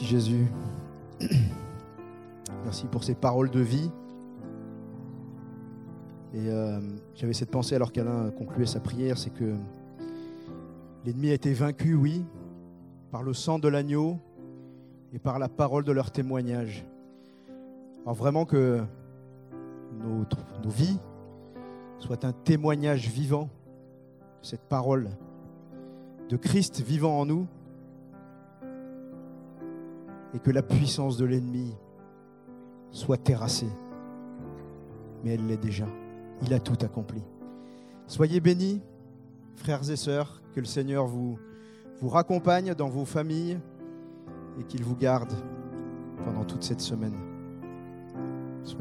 Merci Jésus. Merci pour ces paroles de vie. Et j'avais cette pensée alors qu'Alain concluait sa prière, c'est que l'ennemi a été vaincu, oui, par le sang de l'agneau et par la parole de leur témoignage. Alors vraiment que nos vies soient un témoignage vivant de cette parole, de Christ vivant en nous, et que la puissance de l'ennemi soit terrassée. Mais elle l'est déjà. Il a tout accompli. Soyez bénis, frères et sœurs, que le Seigneur vous raccompagne dans vos familles et qu'il vous garde pendant toute cette semaine.